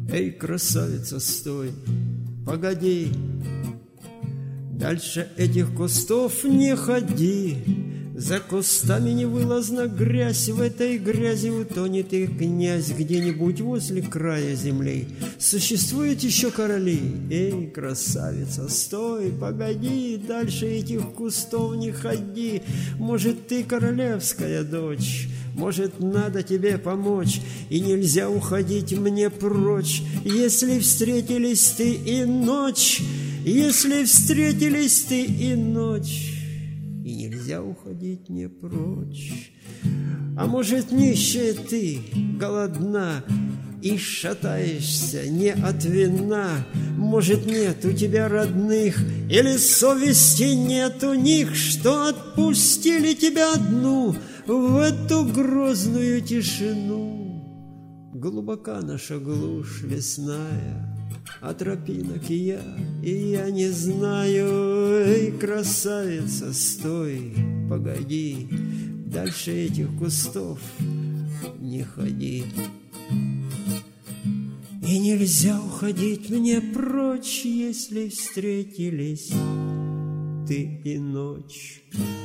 Эй, красавица, стой, погоди, дальше этих кустов не ходи. За кустами невылазна грязь, в этой грязи утонет и князь. Где-нибудь возле края земли существуют еще короли. Эй, красавица, стой, погоди, дальше этих кустов не ходи. Может, ты королевская дочь, может, надо тебе помочь, и нельзя уходить мне прочь. Если встретились ты и ночь, если встретились ты и ночь, и нельзя уходить не прочь. А может, нищая ты, голодна, и шатаешься не от вина. Может, нет у тебя родных, или совести нет у них, что отпустили тебя одну в эту грозную тишину. Глубока наша глушь лесная, а тропинок и я не знаю. Эй, красавица, стой, погоди, дальше этих кустов не ходи. И нельзя уходить мне прочь, если встретились ты и ночь.